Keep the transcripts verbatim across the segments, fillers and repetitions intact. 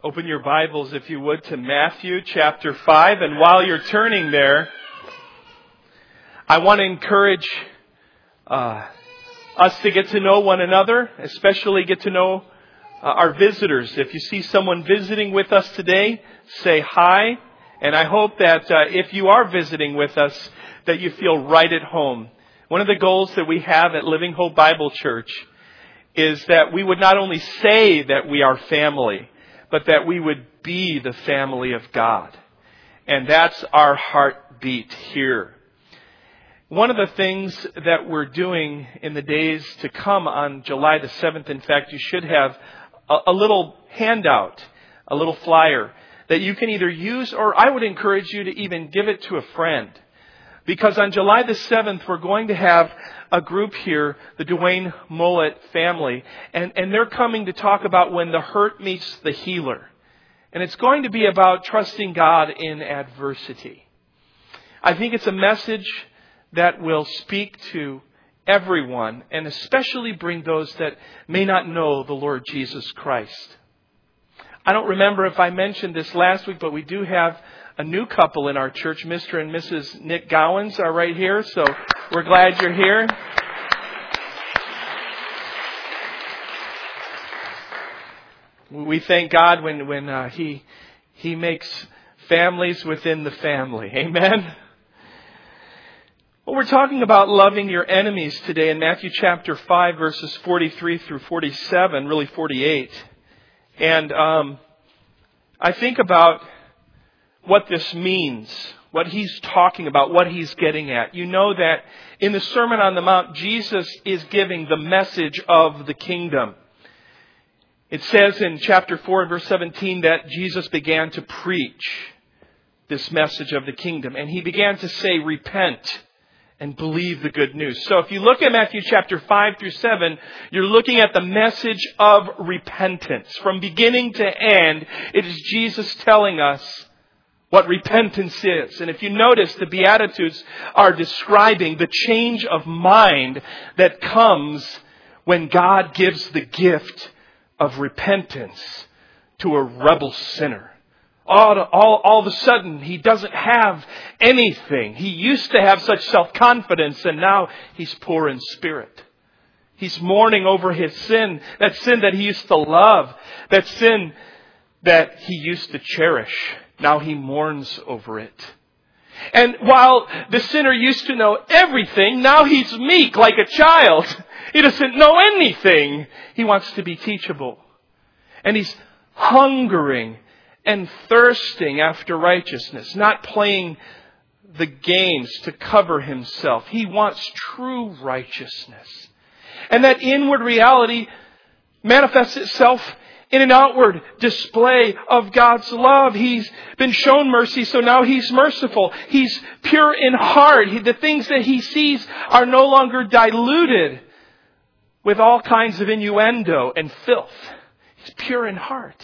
Open your Bibles, if you would, to Matthew chapter five. And while you're turning there, I want to encourage uh, us to get to know one another, especially get to know uh, our visitors. If you see someone visiting with us today, say hi. And I hope that uh, if you are visiting with us, that you feel right at home. One of the goals that we have at Living Hope Bible Church is that we would not only say that we are family, but that we would be the family of God. And that's our heartbeat here. One of the things that we're doing in the days to come on July the seventh, in fact, you should have a, a little handout, a little flyer that you can either use, or I would encourage you to even give it to a friend. Because on July the seventh, we're going to have a group here, the Dwayne Mullet family, and, and they're coming to talk about when the hurt meets the healer. And it's going to be about trusting God in adversity. I think it's a message that will speak to everyone, and especially bring those that may not know the Lord Jesus Christ. I don't remember if I mentioned this last week, but we do have a new couple in our church. Mister and Missus Nick Gowans are right here, so we're glad you're here. We thank God when when uh, He He makes families within the family. Amen. Well, we're talking about loving your enemies today in Matthew chapter five, verses forty-three through forty-seven, really forty-eight. And um, I think about what this means, what he's talking about, what he's getting at. You know that in the Sermon on the Mount, Jesus is giving the message of the kingdom. It says in chapter four and verse seventeen that Jesus began to preach this message of the kingdom. And he began to say, repent and believe the good news. So if you look at Matthew chapter five through seven, you're looking at the message of repentance. From beginning to end, it is Jesus telling us what repentance is. And if you notice, the Beatitudes are describing the change of mind that comes when God gives the gift of repentance to a rebel sinner. All, all, all of a sudden, he doesn't have anything. He used to have such self-confidence, and now he's poor in spirit. He's mourning over his sin, that sin that he used to love, that sin that he used to cherish. Now he mourns over it. And while the sinner used to know everything, now he's meek like a child. He doesn't know anything. He wants to be teachable. And he's hungering and thirsting after righteousness, not playing the games to cover himself. He wants true righteousness. And that inward reality manifests itself in an outward display of God's love. He's been shown mercy, so now he's merciful. He's pure in heart. He, the things that he sees are no longer diluted with all kinds of innuendo and filth. He's pure in heart.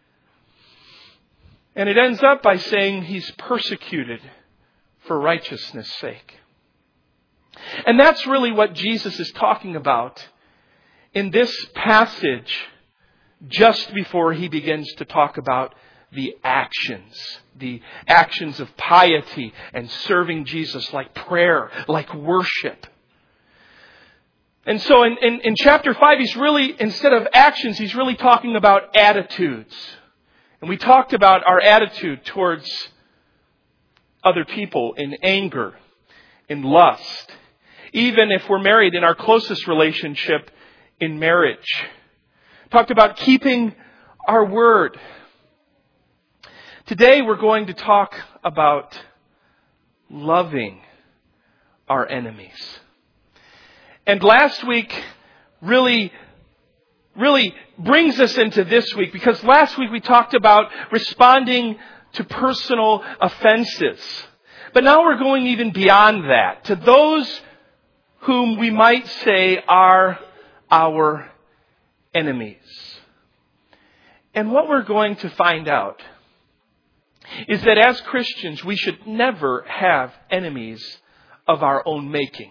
And it ends up by saying he's persecuted for righteousness' sake. And that's really what Jesus is talking about in this passage, just before he begins to talk about the actions, the actions of piety and serving Jesus, like prayer, like worship. And so in, in, in chapter five, he's really, instead of actions, he's really talking about attitudes. And we talked about our attitude towards other people in anger, in lust. Even if we're married, in our closest relationship, in marriage. Talked about keeping our word. Today we're going to talk about loving our enemies. And last week really, really brings us into this week, because last week we talked about responding to personal offenses. But now we're going even beyond that, to those whom we might say are our enemies. And what we're going to find out is that as Christians, we should never have enemies of our own making.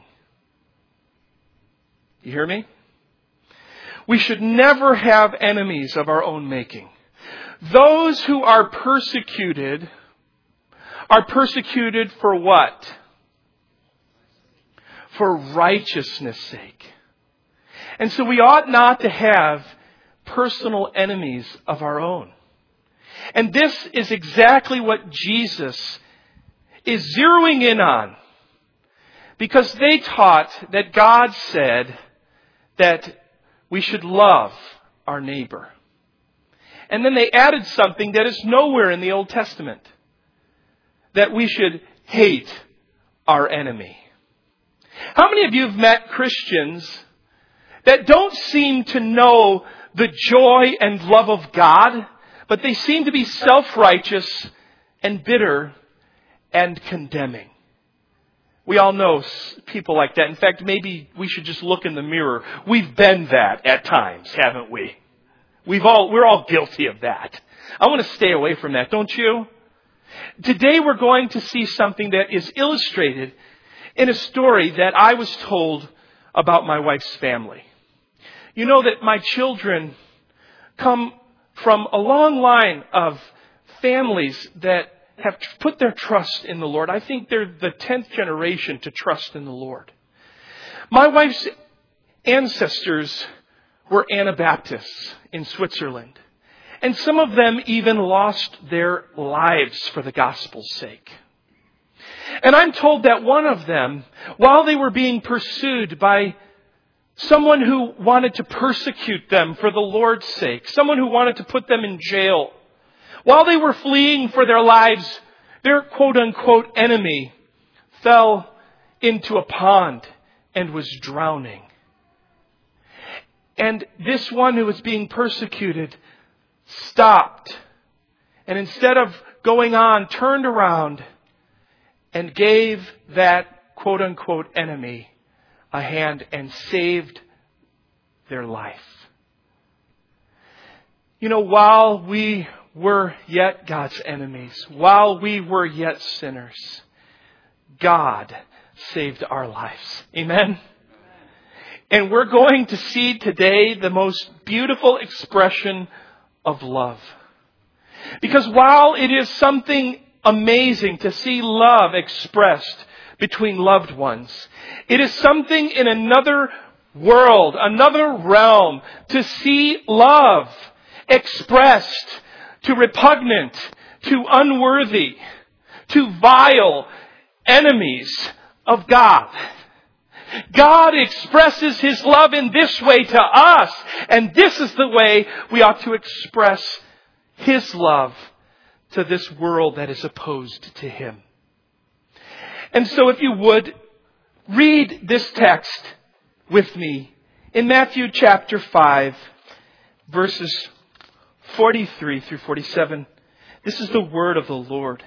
You hear me? We should never have enemies of our own making. Those who are persecuted are persecuted for what? For righteousness' sake. And so we ought not to have personal enemies of our own. And this is exactly what Jesus is zeroing in on. Because they taught that God said that we should love our neighbor. And then they added something that is nowhere in the Old Testament. That we should hate our enemy. How many of you have met Christians that don't seem to know the joy and love of God, but they seem to be self-righteous and bitter and condemning? We all know people like that. In fact, maybe we should just look in the mirror. We've been that at times, haven't we? We've all, we're all guilty of that. I want to stay away from that, don't you? Today we're going to see something that is illustrated in a story that I was told about my wife's family. You know that my children come from a long line of families that have put their trust in the Lord. I think they're the tenth generation to trust in the Lord. My wife's ancestors were Anabaptists in Switzerland. And some of them even lost their lives for the gospel's sake. And I'm told that one of them, while they were being pursued by someone who wanted to persecute them for the Lord's sake, someone who wanted to put them in jail, while they were fleeing for their lives, their quote-unquote enemy fell into a pond and was drowning. And this one who was being persecuted stopped. And instead of going on, turned around and gave that quote-unquote enemy a hand and saved their life. You know, while we were yet God's enemies, while we were yet sinners, God saved our lives. Amen? And we're going to see today the most beautiful expression of love. Because while it is something amazing to see love expressed between loved ones, it is something in another world, another realm, to see love expressed to repugnant, to unworthy, to vile enemies of God. God expresses His love in this way to us, and this is the way we ought to express His love to this world that is opposed to Him. And so if you would, read this text with me in Matthew chapter five, verses forty-three through forty-seven. This is the word of the Lord.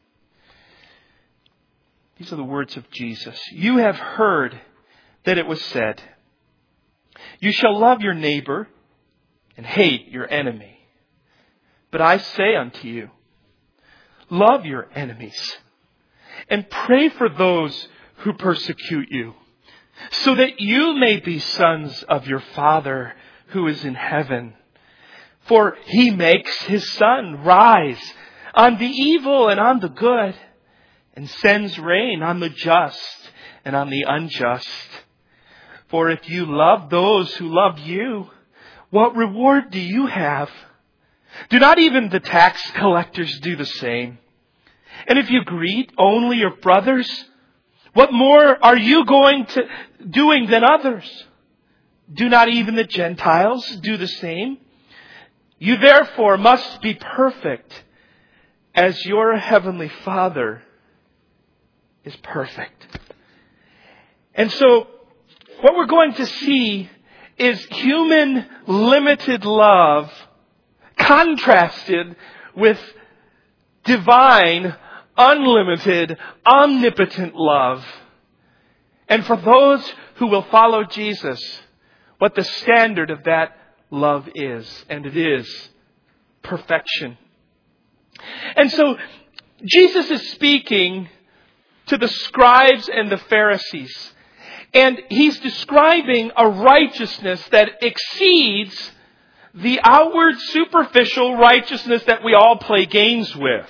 These are the words of Jesus. You have heard that it was said, you shall love your neighbor and hate your enemy. But I say unto you, love your enemies and pray for those who persecute you, so that you may be sons of your Father who is in heaven. For He makes His sun rise on the evil and on the good, and sends rain on the just and on the unjust. For if you love those who love you, what reward do you have? Do not even the tax collectors do the same? And if you greet only your brothers, what more are you going to doing than others? Do not even the Gentiles do the same? You therefore must be perfect as your heavenly Father is perfect. And so what we're going to see is human limited love contrasted with divine, unlimited, omnipotent love. And for those who will follow Jesus, what the standard of that love is. And it is perfection. And so Jesus is speaking to the scribes and the Pharisees. And He's describing a righteousness that exceeds the outward superficial righteousness that we all play games with.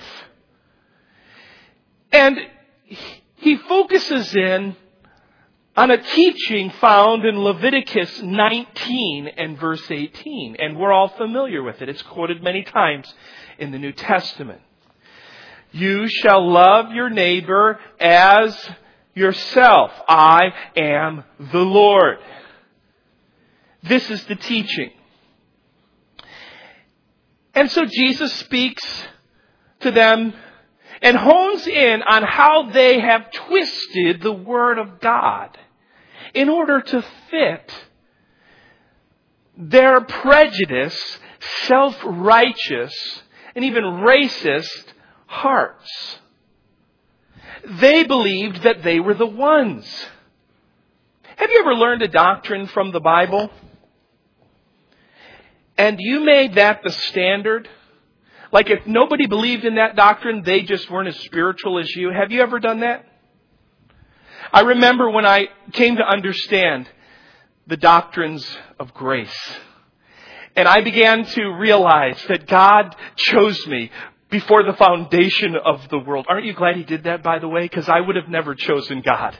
And he focuses in on a teaching found in Leviticus nineteen and verse eighteen. And we're all familiar with it. It's quoted many times in the New Testament. You shall love your neighbor as yourself. I am the Lord. This is the teaching. And so Jesus speaks to them and hones in on how they have twisted the Word of God in order to fit their prejudice, self-righteous, and even racist hearts. They believed that they were the ones. Have you ever learned a doctrine from the Bible? And you made that the standard? Like if nobody believed in that doctrine, they just weren't as spiritual as you. Have you ever done that? I remember when I came to understand the doctrines of grace. And I began to realize that God chose me before the foundation of the world. Aren't you glad He did that, by the way? Because I would have never chosen God.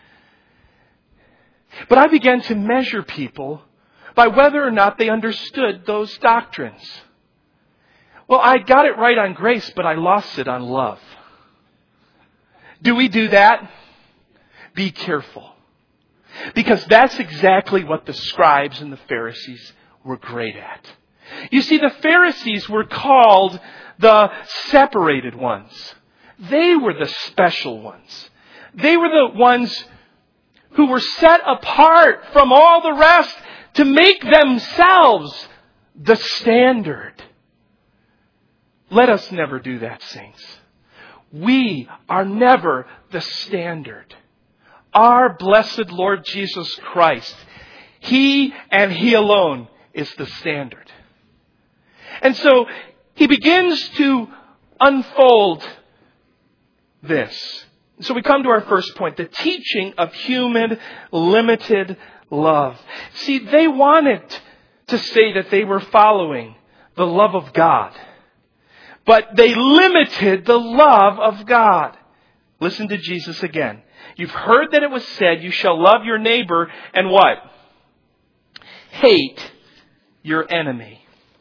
But I began to measure people by whether or not they understood those doctrines. Well, I got it right on grace, but I lost it on love. Do we do that? Be careful. Because that's exactly what the scribes and the Pharisees were great at. You see, the Pharisees were called the separated ones. They were the special ones. They were the ones who were set apart from all the rest to make themselves the standard. Let us never do that, saints. We are never the standard. Our blessed Lord Jesus Christ, He and He alone is the standard. And so He begins to unfold this. So we come to our first point, the teaching of human limited love. See, they wanted to say that they were following the love of God, but they limited the love of God. Listen to Jesus again. You've heard that it was said, you shall love your neighbor and what? Hate your enemy.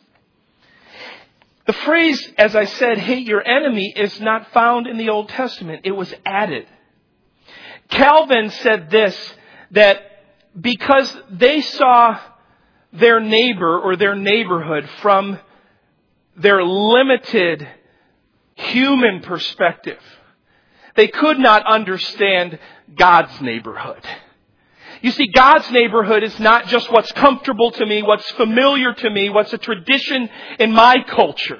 The phrase, as I said, hate your enemy, is not found in the Old Testament. It was added. Calvin said this, that because they saw their neighbor or their neighborhood from their limited human perspective, they could not understand God's neighborhood. You see, God's neighborhood is not just what's comfortable to me, what's familiar to me, what's a tradition in my culture.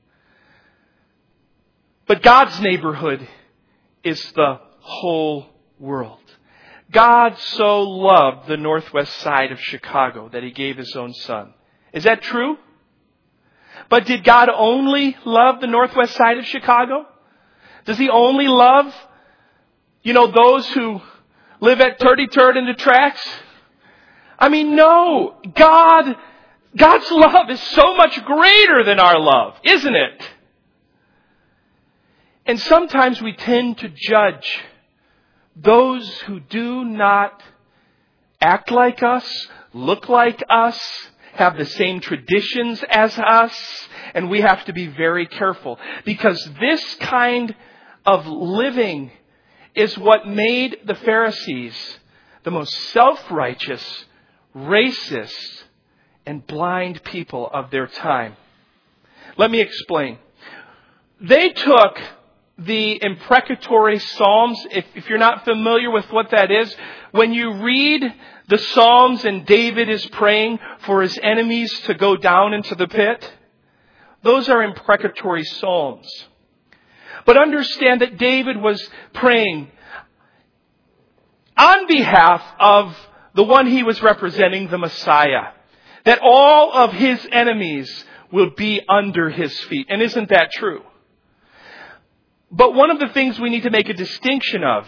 But God's neighborhood is the whole world. God so loved the northwest side of Chicago that He gave His own Son. Is that true? But did God only love the northwest side of Chicago? Does He only love, you know, those who live at thirty-third in the tracks? I mean, no. God, God's love is so much greater than our love, isn't it? And sometimes we tend to judge those who do not act like us, look like us, have the same traditions as us, and we have to be very careful. Because this kind of living is what made the Pharisees the most self-righteous, racist, and blind people of their time. Let me explain. They took the imprecatory Psalms. If, if you're not familiar with what that is, when you read the Psalms and David is praying for his enemies to go down into the pit, those are imprecatory Psalms. But understand that David was praying on behalf of the one he was representing, the Messiah, that all of his enemies will be under his feet. And isn't that true? But one of the things we need to make a distinction of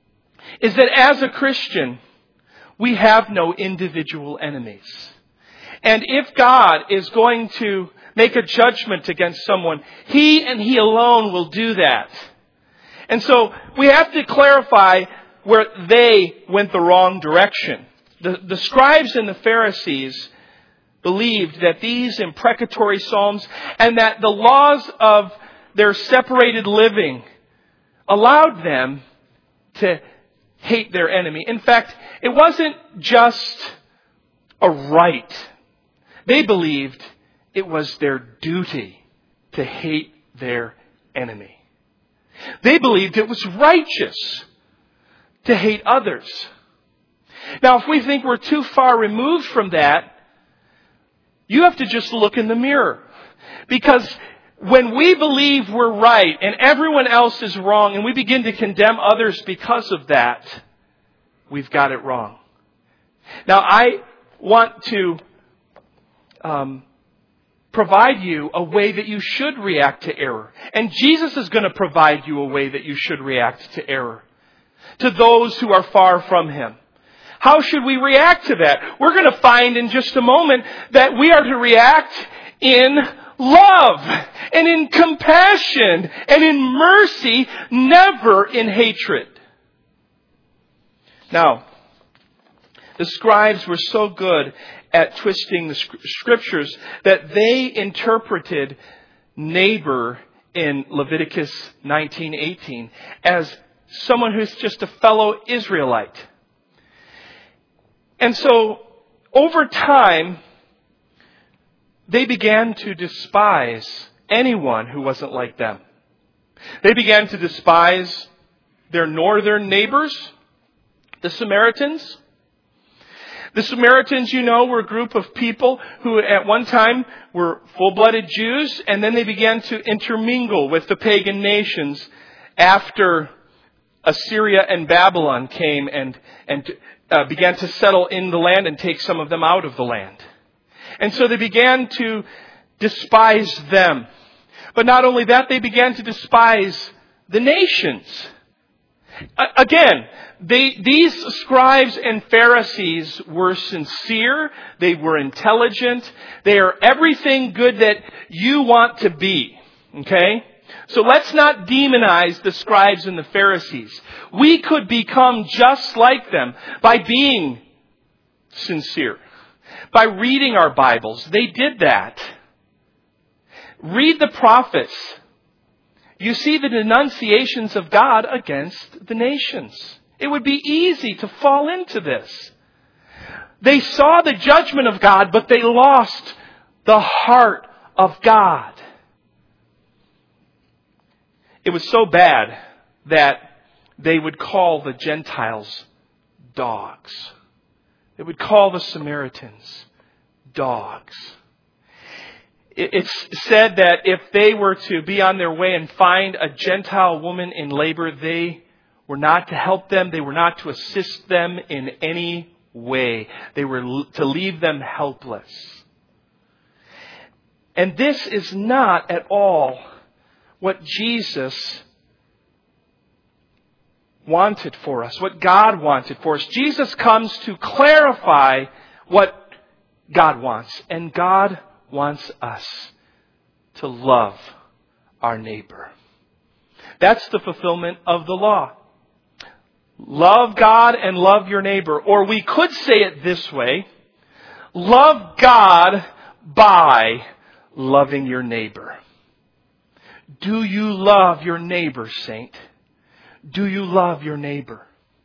is that as a Christian, we have no individual enemies. And if God is going to make a judgment against someone, He and He alone will do that. And so we have to clarify where they went the wrong direction. The, the scribes and the Pharisees believed that these imprecatory psalms and that the laws of their separated living allowed them to hate their enemy. In fact, it wasn't just a right. They believed it was their duty to hate their enemy. They believed it was righteous to hate others. Now, if we think we're too far removed from that, you have to just look in the mirror. Because when we believe we're right and everyone else is wrong and we begin to condemn others because of that, we've got it wrong. Now, I want to um, provide you a way that you should react to error. And Jesus is going to provide you a way that you should react to error. To those who are far from Him. How should we react to that? We're going to find in just a moment that we are to react in love and in compassion and in mercy, never in hatred. Now, the scribes were so good at twisting the scriptures that they interpreted neighbor in Leviticus nineteen eighteen as someone who's just a fellow Israelite. And so, over time, they began to despise anyone who wasn't like them. They began to despise their northern neighbors, the Samaritans. The Samaritans, you know, were a group of people who at one time were full-blooded Jews, and then they began to intermingle with the pagan nations after Assyria and Babylon came and, and uh, began to settle in the land and take some of them out of the land. And so they began to despise them. But not only that, they began to despise the nations. Again, they, these scribes and Pharisees were sincere. They were intelligent. They are everything good that you want to be. Okay? So let's not demonize the scribes and the Pharisees. We could become just like them by being sincere. By reading our Bibles. They did that. Read the prophets. You see the denunciations of God against the nations. It would be easy to fall into this. They saw the judgment of God, but they lost the heart of God. It was so bad that they would call the Gentiles dogs. They would call the Samaritans dogs. It's said that if they were to be on their way and find a Gentile woman in labor, they were not to help them. They were not to assist them in any way. They were to leave them helpless. And this is not at all what Jesus wanted for us, what God wanted for us. Jesus comes to clarify what God wants. And God wants us to love our neighbor. That's the fulfillment of the law. Love God and love your neighbor. Or we could say it this way. Love God by loving your neighbor. Do you love your neighbor, saint? Do you love your neighbor?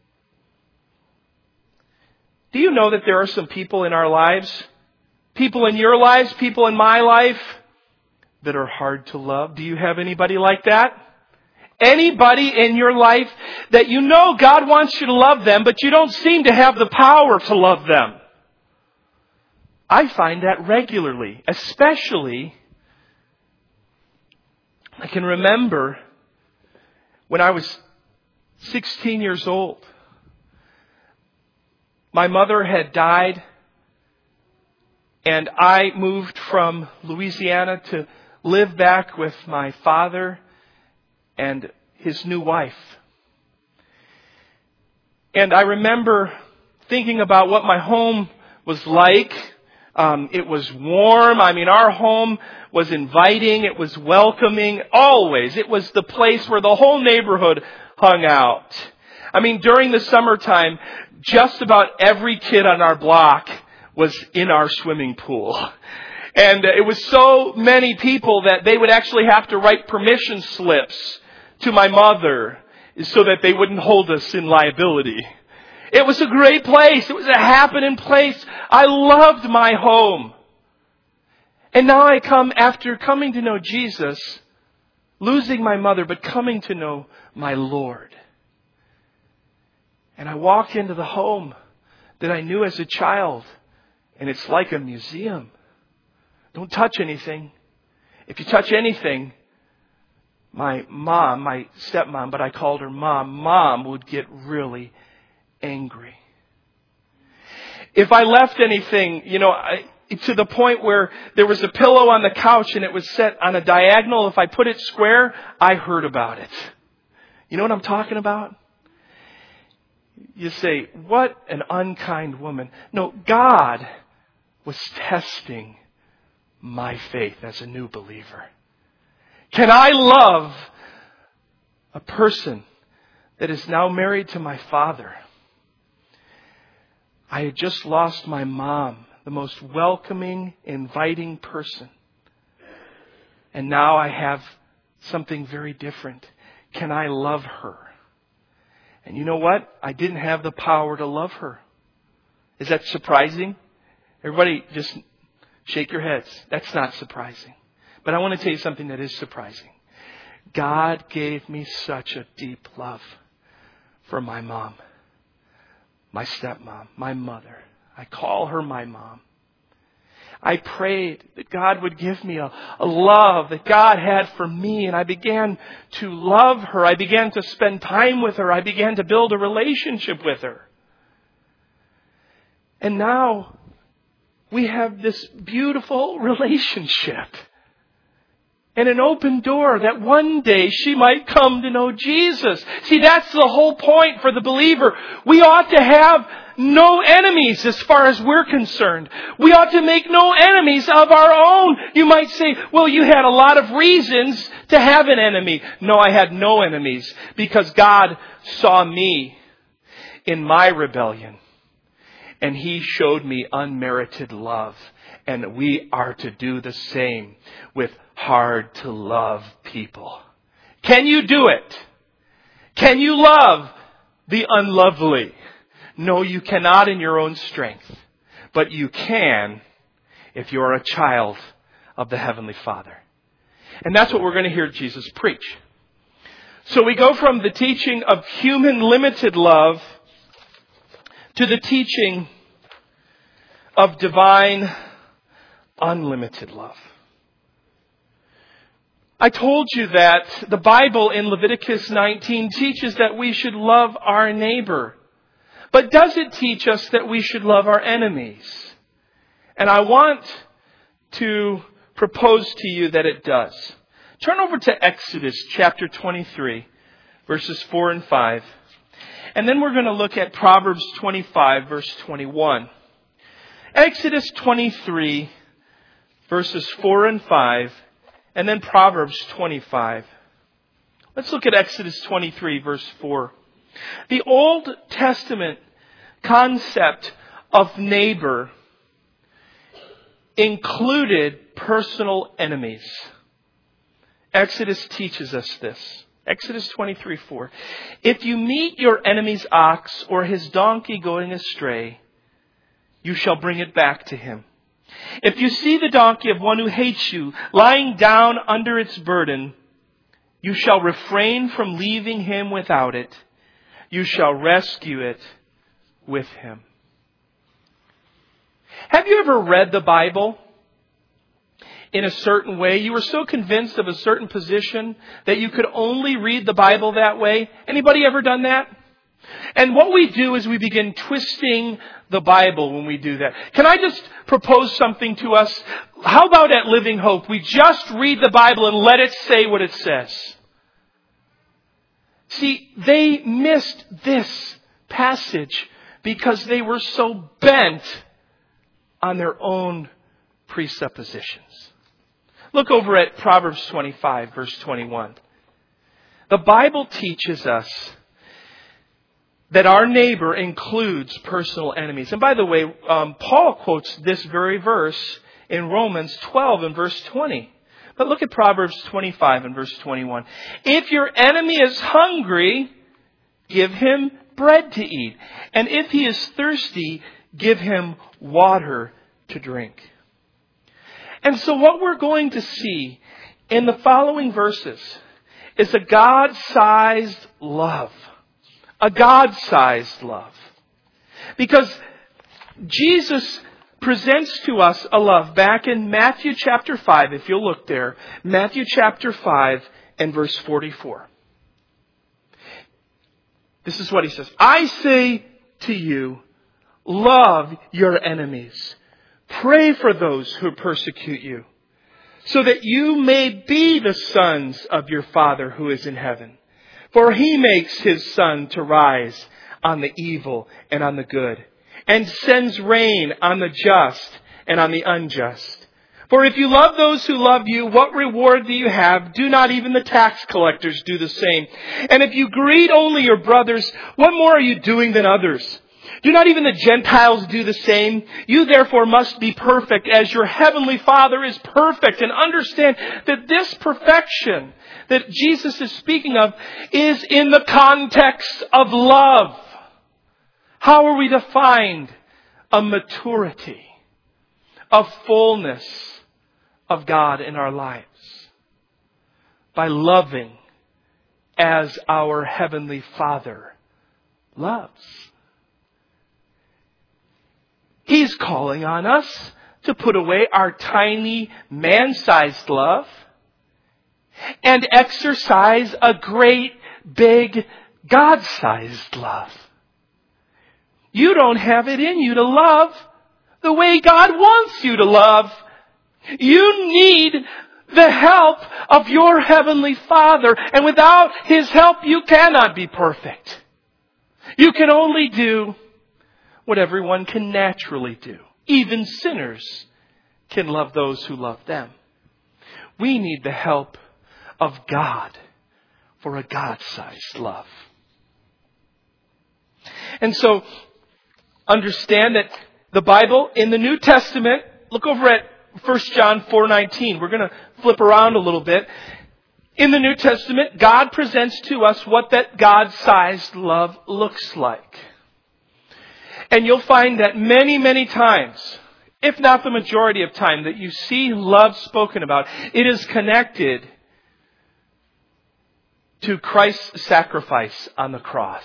Do you know that there are some people in our lives, people in your lives, people in my life, that are hard to love? Do you have anybody like that? Anybody in your life that you know God wants you to love them, but you don't seem to have the power to love them? I find that regularly, especially I can remember when I was sixteen years old. My mother had died, and I moved from Louisiana to live back with my father and his new wife. And I remember thinking about what my home was like Um, it was warm. I mean, our home was inviting. It was welcoming. Always. It was the place where the whole neighborhood hung out. I mean, during the summertime, just about every kid on our block was in our swimming pool. And it was so many people that they would actually have to write permission slips to my mother so that they wouldn't hold us in liability. It was a great place. It was a happening place. I loved my home. And now I come, after coming to know Jesus, losing my mother, but coming to know my Lord. And I walk into the home that I knew as a child, and it's like a museum. Don't touch anything. If you touch anything, my mom, my stepmom, but I called her mom, mom would get really angry. If I left anything, you know, I, to the point where there was a pillow on the couch and it was set on a diagonal, if I put it square, I heard about it. You know what I'm talking about? You say, what an unkind woman. No, God was testing my faith as a new believer. Can I love a person that is now married to my father? I had just lost my mom, the most welcoming, inviting person. And now I have something very different. Can I love her? And you know what? I didn't have the power to love her. Is that surprising? Everybody just shake your heads. That's not surprising. But I want to tell you something that is surprising. God gave me such a deep love for my mom, my stepmom, my mother. I call her my mom. I prayed that God would give me a, a love that God had for me, and I began to love her. I began to spend time with her. I began to build a relationship with her. And now we have this beautiful relationship and an open door that one day she might come to know Jesus. See, that's the whole point for the believer. We ought to have no enemies as far as we're concerned. We ought to make no enemies of our own. You might say, well, you had a lot of reasons to have an enemy. No, I had no enemies because God saw me in my rebellion and He showed me unmerited love. And we are to do the same with hard to love people. Can you do it? Can you love the unlovely? No, you cannot in your own strength. But you can if you are a child of the Heavenly Father. And that's what we're going to hear Jesus preach. So we go from the teaching of human limited love to the teaching of divine unlimited love. I told you that the Bible in Leviticus nineteen teaches that we should love our neighbor. But does it teach us that we should love our enemies? And I want to propose to you that it does. Turn over to Exodus chapter twenty-three, verses four and five. And then we're going to look at Proverbs twenty-five, verse twenty-one. Exodus twenty-three, verses four and five, and then Proverbs twenty-five. Let's look at Exodus twenty-three, verse four. The Old Testament concept of neighbor included personal enemies. Exodus teaches us this. Exodus twenty-three, four. If you meet your enemy's ox or his donkey going astray, you shall bring it back to him. If you see the donkey of one who hates you lying down under its burden, you shall refrain from leaving him without it. You shall rescue it with him. Have you ever read the Bible in a certain way? You were so convinced of a certain position that you could only read the Bible that way. Anybody ever done that? And what we do is we begin twisting the Bible when we do that. Can I just propose something to us? How about at Living Hope, we just read the Bible and let it say what it says? See, they missed this passage because they were so bent on their own presuppositions. Look over at Proverbs twenty-five, verse twenty-one. The Bible teaches us that our neighbor includes personal enemies. And by the way, um, Paul quotes this very verse in Romans twelve and verse twenty. But look at Proverbs twenty-five and verse twenty-one. If your enemy is hungry, give him bread to eat. And if he is thirsty, give him water to drink. And so what we're going to see in the following verses is a God-sized love. A God-sized love. Because Jesus presents to us a love back in Matthew chapter five, if you'll look there. Matthew chapter five and verse forty-four. This is what he says. I say to you, love your enemies. Pray for those who persecute you, so that you may be the sons of your Father who is in heaven. For he makes his sun to rise on the evil and on the good, and sends rain on the just and on the unjust. For if you love those who love you, what reward do you have? Do not even the tax collectors do the same? And if you greet only your brothers, what more are you doing than others? Do not even the Gentiles do the same? You therefore must be perfect as your heavenly Father is perfect. And understand that this perfection that Jesus is speaking of is in the context of love. How are we to find a maturity, a fullness of God in our lives? By loving as our Heavenly Father loves. He's calling on us to put away our tiny man-sized love and exercise a great, big, God-sized love. You don't have it in you to love the way God wants you to love. You need the help of your Heavenly Father. And without His help, you cannot be perfect. You can only do what everyone can naturally do. Even sinners can love those who love them. We need the help of God for a God-sized love. And so, understand that the Bible in the New Testament, look over at First John four nineteen. We're going to flip around a little bit. In the New Testament, God presents to us what that God-sized love looks like. And you'll find that many, many times, if not the majority of time, that you see love spoken about, it is connected to Christ's sacrifice on the cross.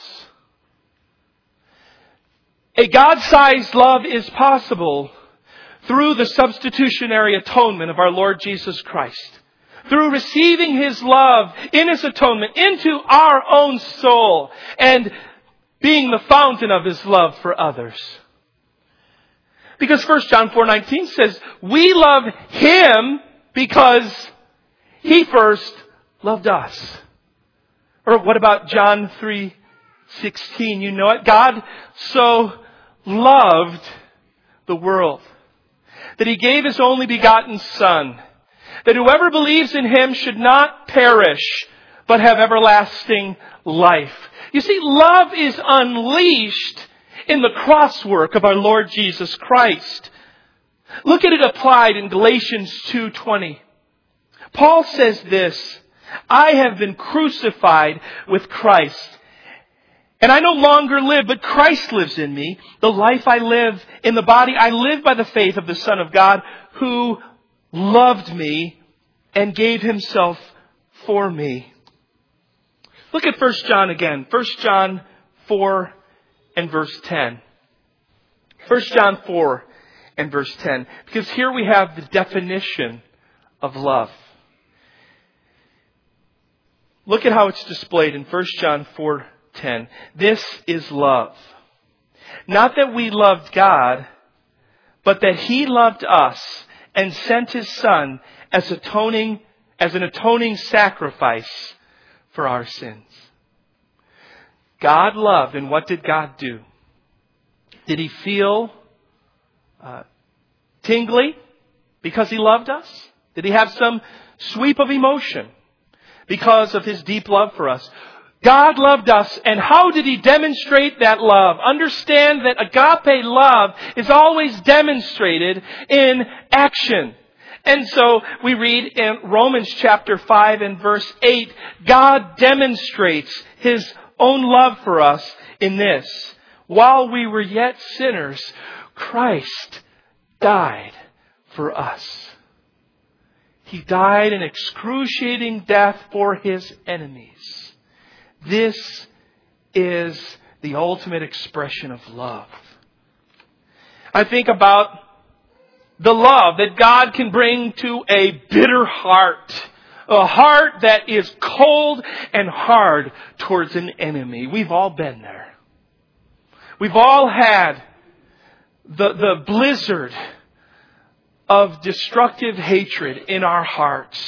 A God-sized love is possible through the substitutionary atonement of our Lord Jesus Christ. Through receiving His love in His atonement into our own soul and being the fountain of His love for others. Because First John four nineteen says, we love Him because He first loved us. Or what about John three sixteen? You know it. God so loved the world that He gave His only begotten Son, that whoever believes in Him should not perish, but have everlasting life. You see, love is unleashed in the cross work of our Lord Jesus Christ. Look at it applied in Galatians two twenty. Paul says this, I have been crucified with Christ, and I no longer live, but Christ lives in me. The life I live in the body, I live by the faith of the Son of God, who loved me and gave Himself for me. Look at First John again. First John four and verse ten. First John four and verse ten. Because here we have the definition of love. Look at how it's displayed in First John four ten. This is love. Not that we loved God, but that He loved us and sent His Son as atoning, as an atoning sacrifice for our sins. God loved, and what did God do? Did He feel uh, tingly because He loved us? Did He have some sweep of emotion because of His deep love for us? God loved us, and how did He demonstrate that love? Understand that agape love is always demonstrated in action. And so we read in Romans chapter five and verse eight, God demonstrates His own love for us in this: while we were yet sinners, Christ died for us. He died an excruciating death for His enemies. This is the ultimate expression of love. I think about the love that God can bring to a bitter heart. A heart that is cold and hard towards an enemy. We've all been there. We've all had the, the blizzard of destructive hatred in our hearts.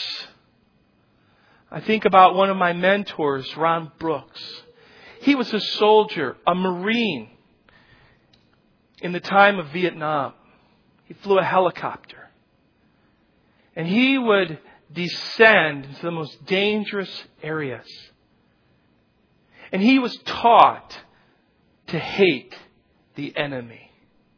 I think about one of my mentors, Ron Brooks. He was a soldier, a Marine in the time of Vietnam. He flew a helicopter. And he would descend into the most dangerous areas. And he was taught to hate the enemy.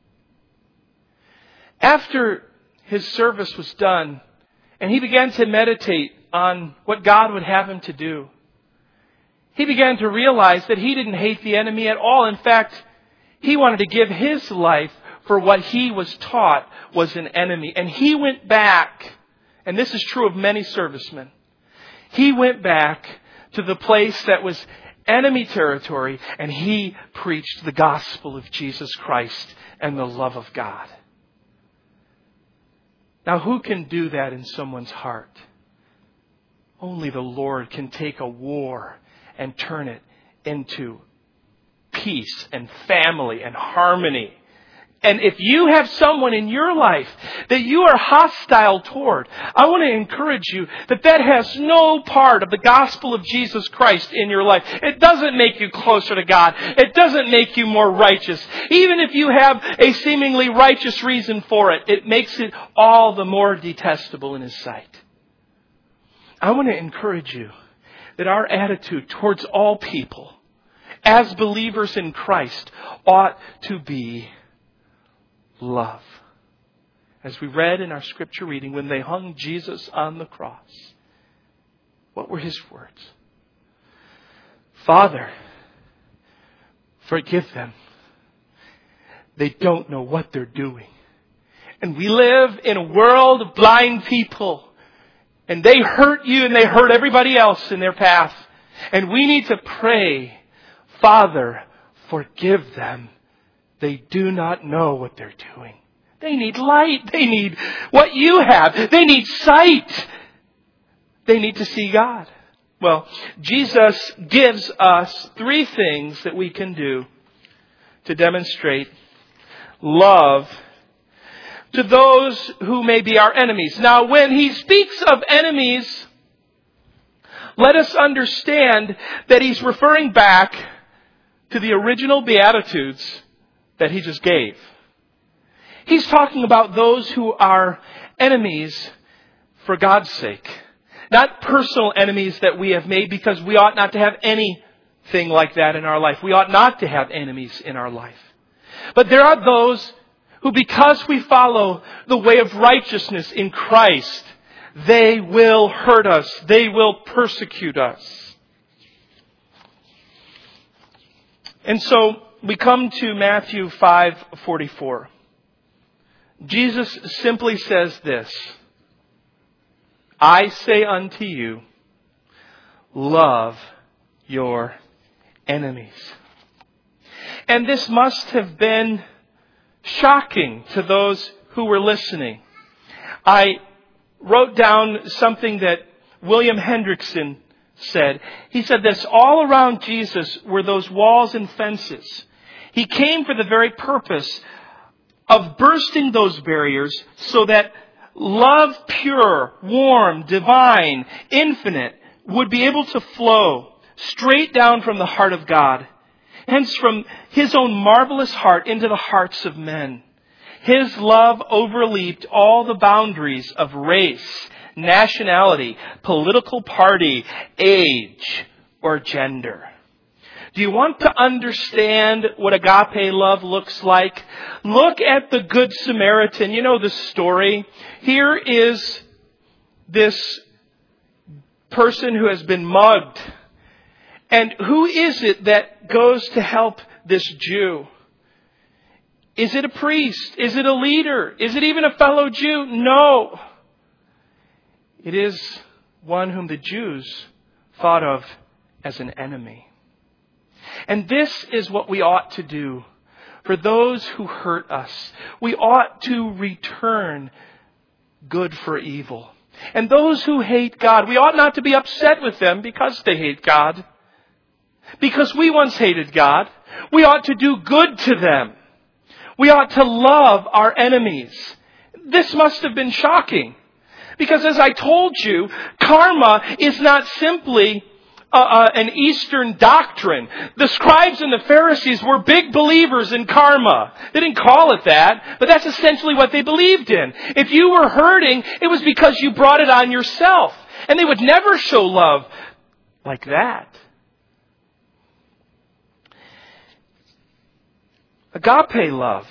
After his service was done, and he began to meditate on what God would have him to do, he began to realize that he didn't hate the enemy at all. In fact, he wanted to give his life for what he was taught was an enemy. And he went back, and this is true of many servicemen, he went back to the place that was enemy territory, and he preached the gospel of Jesus Christ and the love of God. Now, who can do that in someone's heart? Only the Lord can take a war and turn it into peace and family and harmony. And if you have someone in your life that you are hostile toward, I want to encourage you that that has no part of the gospel of Jesus Christ in your life. It doesn't make you closer to God. It doesn't make you more righteous. Even if you have a seemingly righteous reason for it, it makes it all the more detestable in His sight. I want to encourage you that our attitude towards all people as believers in Christ ought to be love. As we read in our scripture reading, when they hung Jesus on the cross, what were His words? Father, forgive them. They don't know what they're doing. And we live in a world of blind people. And they hurt you and they hurt everybody else in their path. And we need to pray, Father, forgive them. They do not know what they're doing. They need light. They need what you have. They need sight. They need to see God. Well, Jesus gives us three things that we can do to demonstrate love to those who may be our enemies. Now, when He speaks of enemies, let us understand that He's referring back to the original Beatitudes that He just gave. He's talking about those who are enemies for God's sake. Not personal enemies that we have made, because we ought not to have anything like that in our life. We ought not to have enemies in our life. But there are those who, because we follow the way of righteousness in Christ, they will hurt us. They will persecute us. And so we come to Matthew five forty-four. Jesus simply says this: I say unto you, love your enemies. And this must have been shocking to those who were listening. I wrote down something that William Hendrickson said. He said this: all around Jesus were those walls and fences. He came for the very purpose of bursting those barriers so that love, pure, warm, divine, infinite, would be able to flow straight down from the heart of God. Hence, from His own marvelous heart into the hearts of men. His love overleaped all the boundaries of race, nationality, political party, age, or gender. Do you want to understand what agape love looks like? Look at the Good Samaritan. You know the story. Here is this person who has been mugged. And who is it that goes to help this Jew? Is it a priest? Is it a leader? Is it even a fellow Jew? No. It is one whom the Jews thought of as an enemy. And this is what we ought to do for those who hurt us. We ought to return good for evil. And those who hate God, we ought not to be upset with them because they hate God. Because we once hated God, we ought to do good to them. We ought to love our enemies. This must have been shocking. Because as I told you, karma is not simply uh, uh, an Eastern doctrine. The scribes and the Pharisees were big believers in karma. They didn't call it that, but that's essentially what they believed in. If you were hurting, it was because you brought it on yourself. And they would never show love like that. Agape love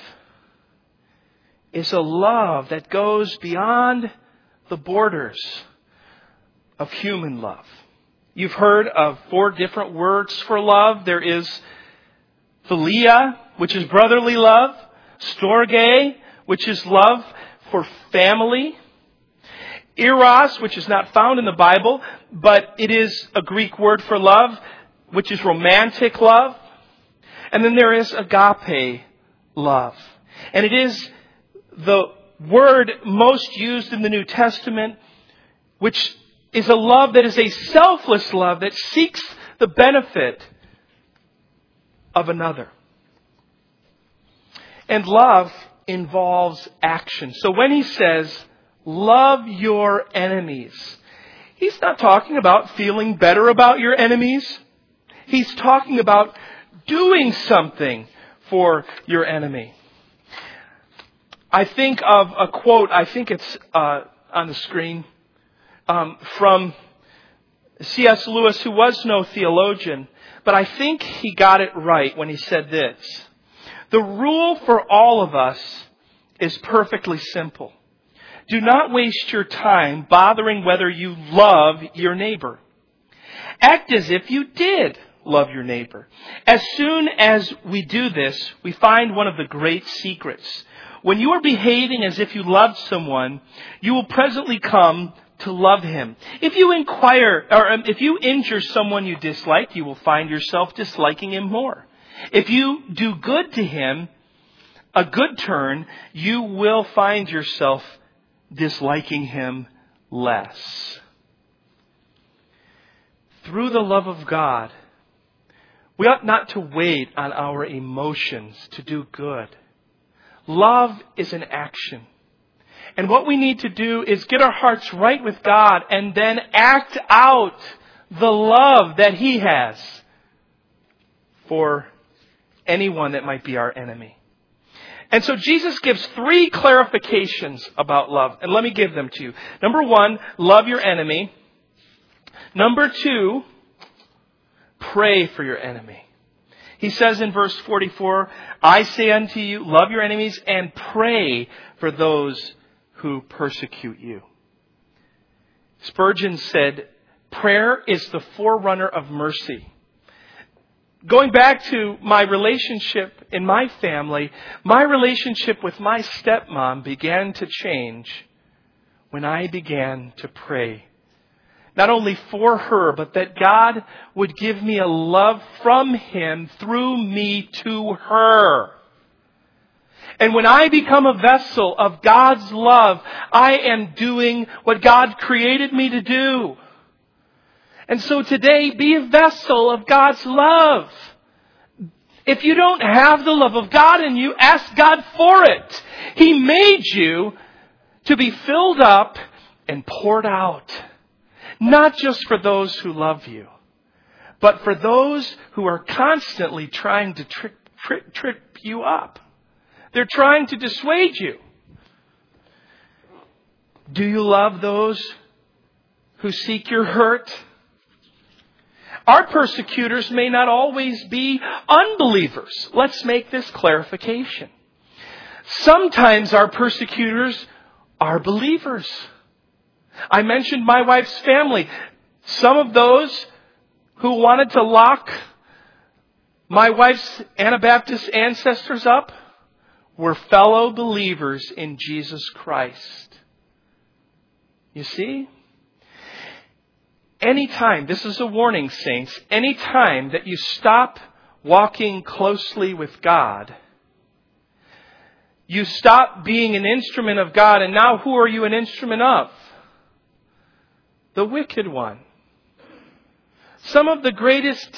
is a love that goes beyond the borders of human love. You've heard of four different words for love. There is philia, which is brotherly love. Storge, which is love for family. Eros, which is not found in the Bible, but it is a Greek word for love, which is romantic love. And then there is agape love. And it is the word most used in the New Testament, which is a love that is a selfless love that seeks the benefit of another. And love involves action. So when he says, love your enemies, he's not talking about feeling better about your enemies. He's talking about doing something for your enemy. I think of a quote, I think it's uh, on the screen, um, from C S Lewis, who was no theologian, but I think he got it right when he said this. The rule for all of us is perfectly simple. Do not waste your time bothering whether you love your neighbor. Act as if you did love your neighbor. As soon as we do this, we find one of the great secrets. When you are behaving as if you loved someone, you will presently come to love him. If you inquire, or if you injure someone you dislike, you will find yourself disliking him more. If you do good to him, a good turn, you will find yourself disliking him less. Through the love of God, we ought not to wait on our emotions to do good. Love is an action. And what we need to do is get our hearts right with God and then act out the love that He has for anyone that might be our enemy. And so Jesus gives three clarifications about love. And let me give them to you. Number one, love your enemy. Number two, pray for your enemy. He says in verse forty-four, I say unto you, love your enemies and pray for those who persecute you. Spurgeon said, prayer is the forerunner of mercy. Going back to my relationship in my family, my relationship with my stepmom began to change when I began to pray. Not only for her, but that God would give me a love from Him through me to her. And when I become a vessel of God's love, I am doing what God created me to do. And so today, be a vessel of God's love. If you don't have the love of God in you, ask God for it. He made you to be filled up and poured out. Not just for those who love you, but for those who are constantly trying to trip, trip, trip you up. They're trying to dissuade you. Do you love those who seek your hurt? Our persecutors may not always be unbelievers. Let's make this clarification. Sometimes our persecutors are believers. I mentioned my wife's family. Some of those who wanted to lock my wife's Anabaptist ancestors up were fellow believers in Jesus Christ. You see? Anytime, this is a warning, saints, anytime that you stop walking closely with God, you stop being an instrument of God, and now who are you an instrument of? The wicked one. Some of the greatest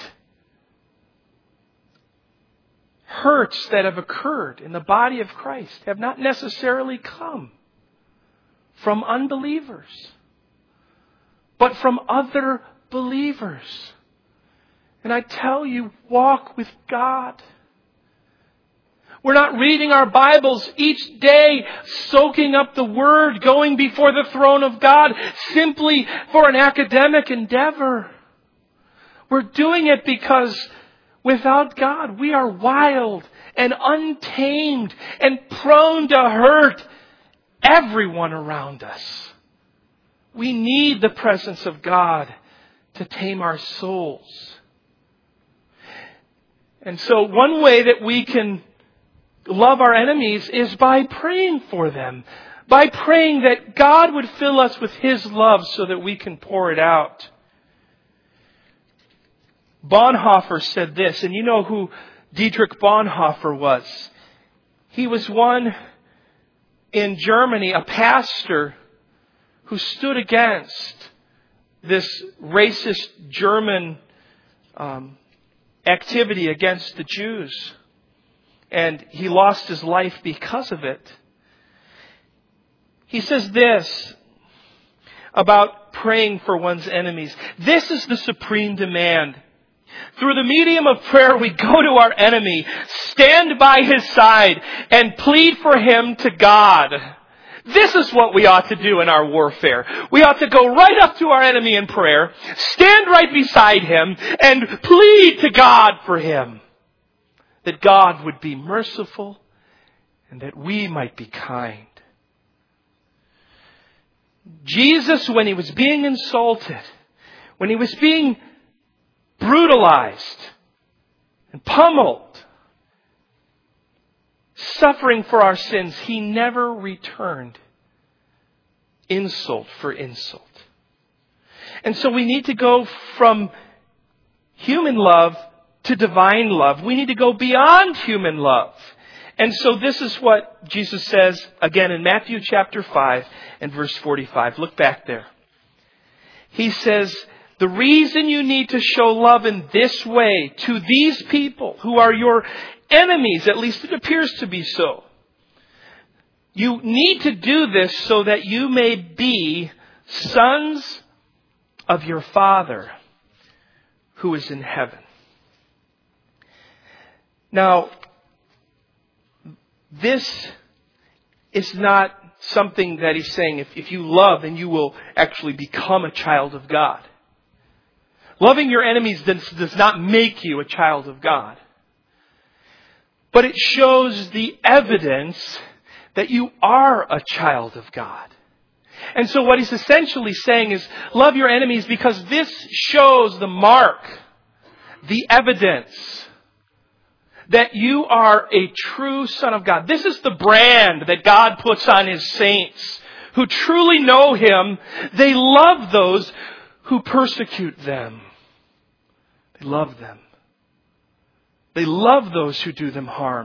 hurts that have occurred in the body of Christ have not necessarily come from unbelievers, but from other believers. And I tell you, walk with God. We're not reading our Bibles each day, soaking up the Word, going before the throne of God simply for an academic endeavor. We're doing it because without God, we are wild and untamed and prone to hurt everyone around us. We need the presence of God to tame our souls. And so one way that we can love our enemies is by praying for them. By praying that God would fill us with His love so that we can pour it out. Bonhoeffer said this, and you know who Dietrich Bonhoeffer was. He was one in Germany, a pastor who stood against this racist German um, activity against the Jews. And he lost his life because of it. He says this about praying for one's enemies. This is the supreme demand. Through the medium of prayer, we go to our enemy, stand by his side, and plead for him to God. This is what we ought to do in our warfare. We ought to go right up to our enemy in prayer, stand right beside him, and plead to God for him. That God would be merciful and that we might be kind. Jesus, when He was being insulted, when He was being brutalized and pummeled, suffering for our sins, He never returned insult for insult. And so we need to go from human love to divine love. We need to go beyond human love. And so this is what Jesus says again in Matthew chapter five and verse forty-five. Look back there. He says, the reason you need to show love in this way to these people who are your enemies, at least it appears to be so. You need to do this so that you may be sons of your Father who is in heaven. Now, this is not something that He's saying, if, if you love, then you will actually become a child of God. Loving your enemies does, does not make you a child of God. But it shows the evidence that you are a child of God. And so what He's essentially saying is, love your enemies because this shows the mark, the evidence that you are a true son of God. This is the brand that God puts on His saints who truly know Him. They love those who persecute them. They love them. They love those who do them harm.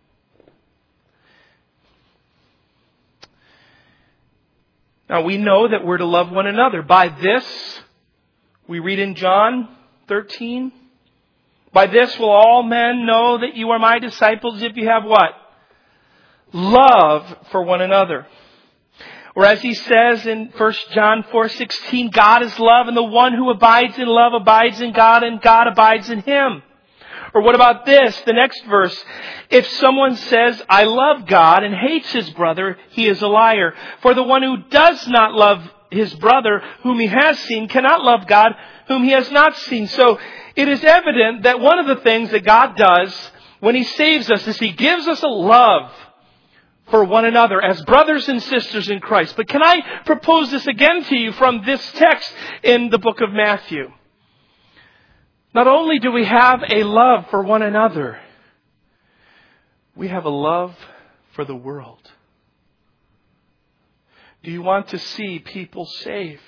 Now we know that we're to love one another. By this, we read in John thirteen, by this will all men know that you are my disciples if you have what? Love for one another. Or as He says in First John four sixteen, God is love, and the one who abides in love abides in God, and God abides in him. Or what about this? The next verse. If someone says, I love God and hates his brother, he is a liar. For the one who does not love his brother whom he has seen cannot love God whom he has not seen. So it is evident that one of the things that God does when he saves us is he gives us a love for one another as brothers and sisters in Christ. But can I propose this again to you from this text in the book of Matthew? Not only do we have a love for one another, we have a love for the world. Do you want to see people saved?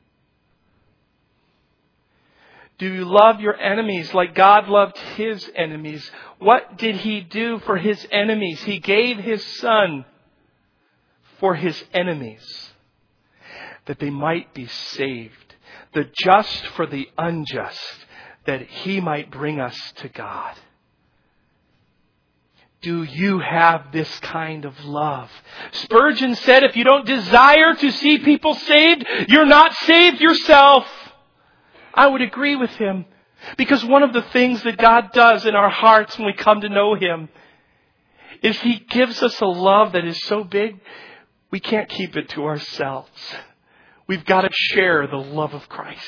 Do you love your enemies like God loved his enemies? What did he do for his enemies? He gave his Son for his enemies, that they might be saved. The just for the unjust, that he might bring us to God. Do you have this kind of love? Spurgeon said, if you don't desire to see people saved, you're not saved yourself. I would agree with him. Because one of the things that God does in our hearts when we come to know him is he gives us a love that is so big, we can't keep it to ourselves. We've got to share the love of Christ.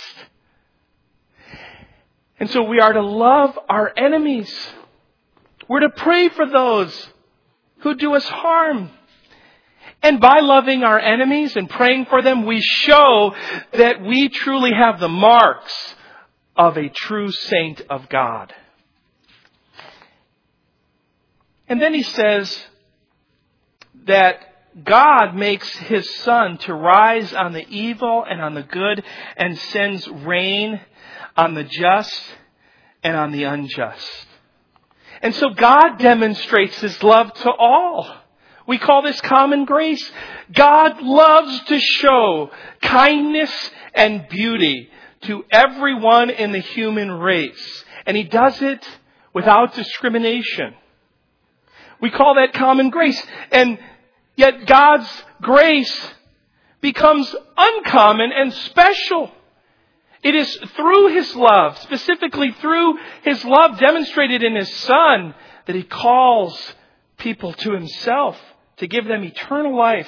And so we are to love our enemies. We're to pray for those who do us harm. And by loving our enemies and praying for them, we show that we truly have the marks of a true saint of God. And then he says that God makes his sun to rise on the evil and on the good and sends rain on the just and on the unjust. And so God demonstrates his love to all. We call this common grace. God loves to show kindness and beauty to everyone in the human race. And he does it without discrimination. We call that common grace. And yet God's grace becomes uncommon and special. It is through his love, specifically through his love demonstrated in his Son, that he calls people to himself to give them eternal life.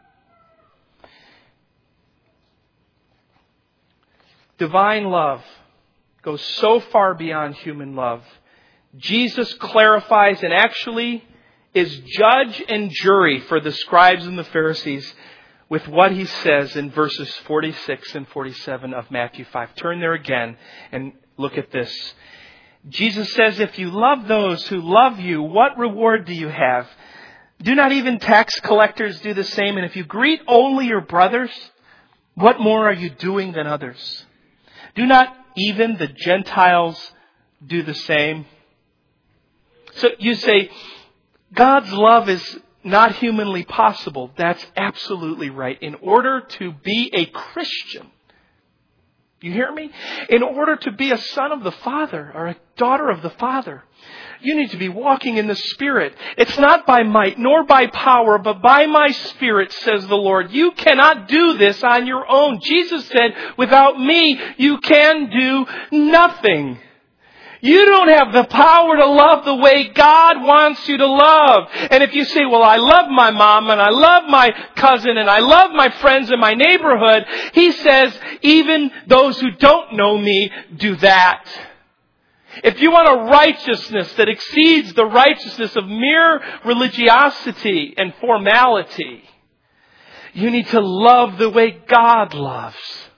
Divine love goes so far beyond human love. Jesus clarifies and actually is judge and jury for the scribes and the Pharisees with what he says in verses forty-six and forty-seven of Matthew five. Turn there again and look at this. Jesus says, if you love those who love you, what reward do you have? Do not even tax collectors do the same? And if you greet only your brothers, what more are you doing than others? Do not even the Gentiles do the same? So you say, God's love is not humanly possible. That's absolutely right. In order to be a Christian, you hear me? In order to be a son of the Father or a daughter of the Father, you need to be walking in the Spirit. It's not by might nor by power, but by my Spirit, says the Lord. You cannot do this on your own. Jesus said, without me, you can do nothing. You don't have the power to love the way God wants you to love. And if you say, well, I love my mom and I love my cousin and I love my friends in my neighborhood, he says, even those who don't know me do that. If you want a righteousness that exceeds the righteousness of mere religiosity and formality, you need to love the way God loves.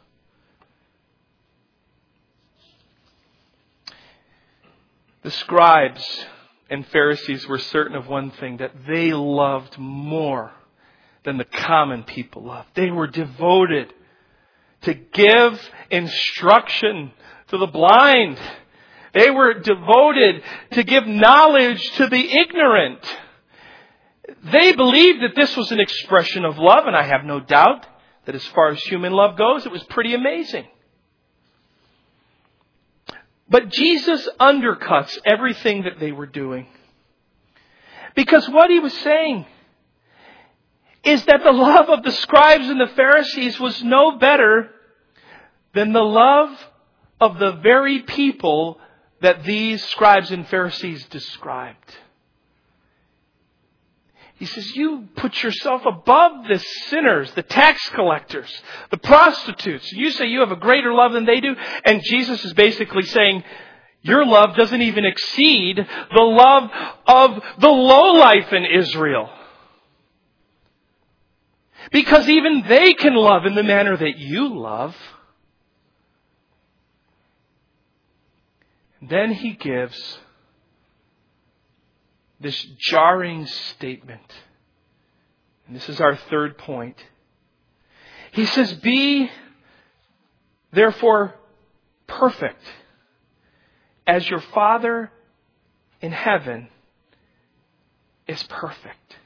The scribes and Pharisees were certain of one thing, that they loved more than the common people loved. They were devoted to give instruction to the blind. They were devoted to give knowledge to the ignorant. They believed that this was an expression of love, and I have no doubt that as far as human love goes, it was pretty amazing. But Jesus undercuts everything that they were doing. Because what he was saying is that the love of the scribes and the Pharisees was no better than the love of the very people that these scribes and Pharisees described. He says, you put yourself above the sinners, the tax collectors, the prostitutes. You say you have a greater love than they do. And Jesus is basically saying, your love doesn't even exceed the love of the lowlife in Israel. Because even they can love in the manner that you love. And then he gives this jarring statement. And this is our third point. He says, be therefore perfect as your Father in heaven is perfect.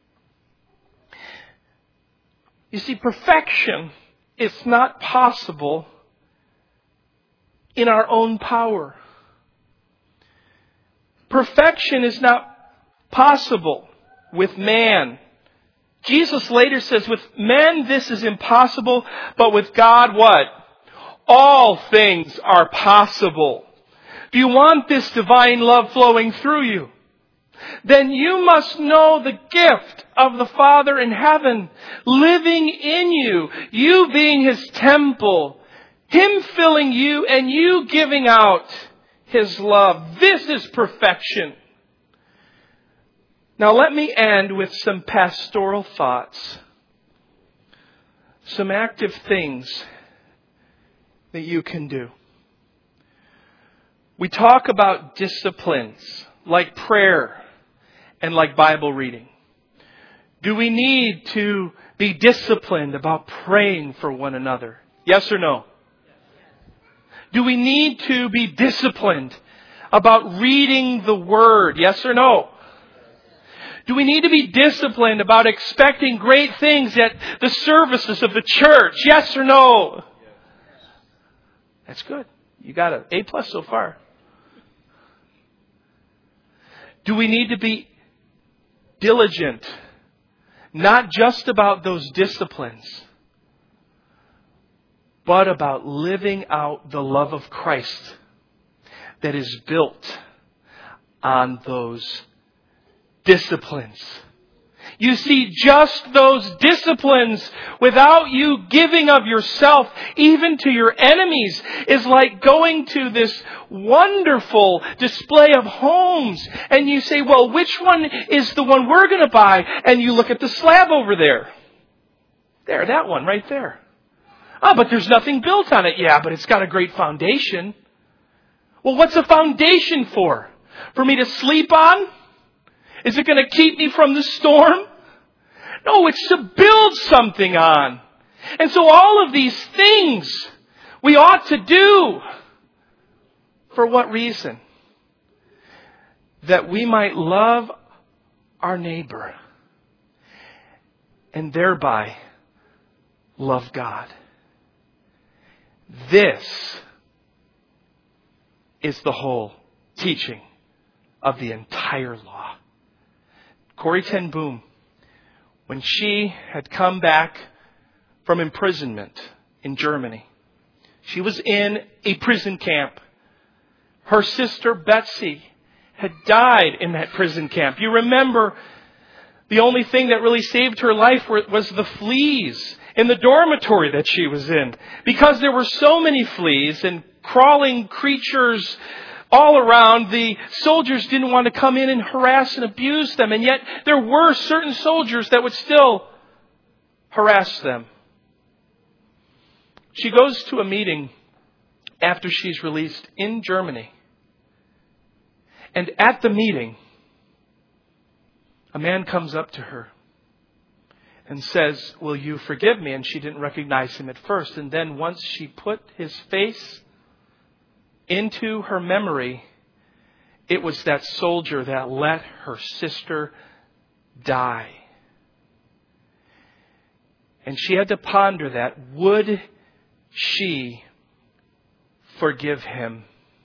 You see, perfection is not possible in our own power. Perfection is not possible with man. Jesus later says, with men this is impossible, but with God what? All things are possible. Do you want this divine love flowing through you? Then you must know the gift of the Father in heaven living in you, you being His temple, Him filling you and you giving out His love. This is perfection. Now let me end with some pastoral thoughts. Some active things that you can do. We talk about disciplines like prayer and like Bible reading. Do we need to be disciplined about praying for one another? Yes or no? Do we need to be disciplined about reading the Word? Yes or no? Do we need to be disciplined about expecting great things at the services of the church? Yes or no? That's good. You got an A plus so far. Do we need to be diligent, not just about those disciplines, but about living out the love of Christ that is built on those disciplines? You see, just those disciplines without you giving of yourself even to your enemies is like going to this wonderful display of homes and you say, well, which one is the one we're going to buy? And you look at the slab over there. There, that one right there. Oh, but there's nothing built on it. Yeah, but it's got a great foundation. Well, what's a foundation for? For me to sleep on? Is it going to keep me from the storm? No, it's to build something on. And so all of these things we ought to do. For what reason? That we might love our neighbor and thereby love God. This is the whole teaching of the entire law. Corrie ten Boom, when she had come back from imprisonment in Germany, she was in a prison camp. Her sister Betsy had died in that prison camp. You remember the only thing that really saved her life was the fleas in the dormitory that she was in. Because there were so many fleas and crawling creatures all around, the soldiers didn't want to come in and harass and abuse them. And yet there were certain soldiers that would still harass them. She goes to a meeting after she's released in Germany. And at the meeting, a man comes up to her and says, will you forgive me? And she didn't recognize him at first. And then once she put his face into her memory, it was that soldier that let her sister die. And she had to ponder that. Would she forgive him?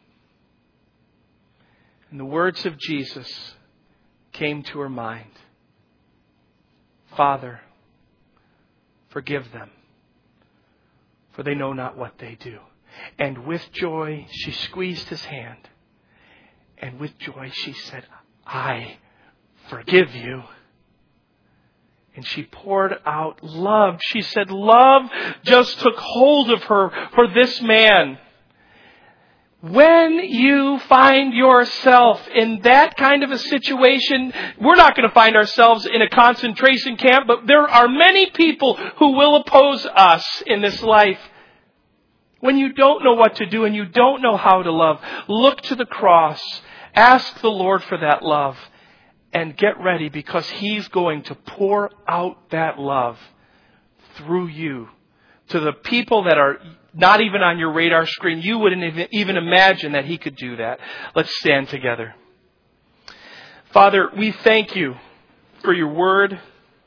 And the words of Jesus came to her mind. Father, forgive them, for they know not what they do. And with joy, she squeezed his hand And with joy she said, I forgive you. And she poured out love. She said love just took hold of her for this man. When you find yourself in that kind of a situation, we're not going to find ourselves in a concentration camp, but there are many people who will oppose us in this life. When you don't know what to do and you don't know how to love, look to the cross. Ask the Lord for that love. And get ready, because He's going to pour out that love through you to the people that are not even on your radar screen. You wouldn't even imagine that He could do that. Let's stand together. Father, we thank you for your word.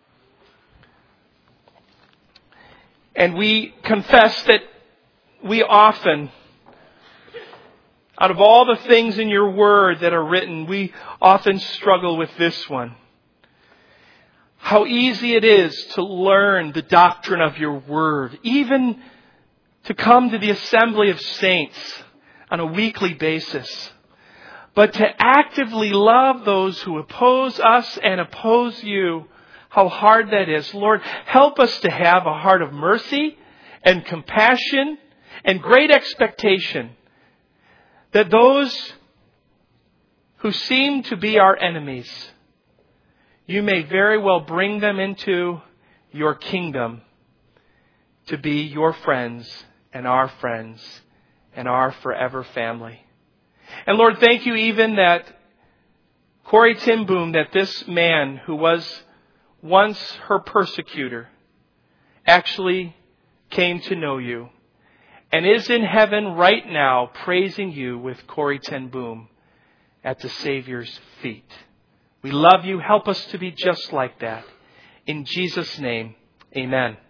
And we confess that we often, out of all the things in your word that are written, we often struggle with this one. How easy it is to learn the doctrine of your word, even to come to the assembly of saints on a weekly basis. But to actively love those who oppose us and oppose you, how hard that is. Lord, help us to have a heart of mercy and compassion and great expectation that those who seem to be our enemies, you may very well bring them into your kingdom to be your friends and our friends and our forever family. And Lord, thank you even that Corrie ten Boom, that this man who was once her persecutor, actually came to know you and is in heaven right now praising you with Corrie ten Boom at the Savior's feet. We love you. Help us to be just like that. In Jesus' name, amen.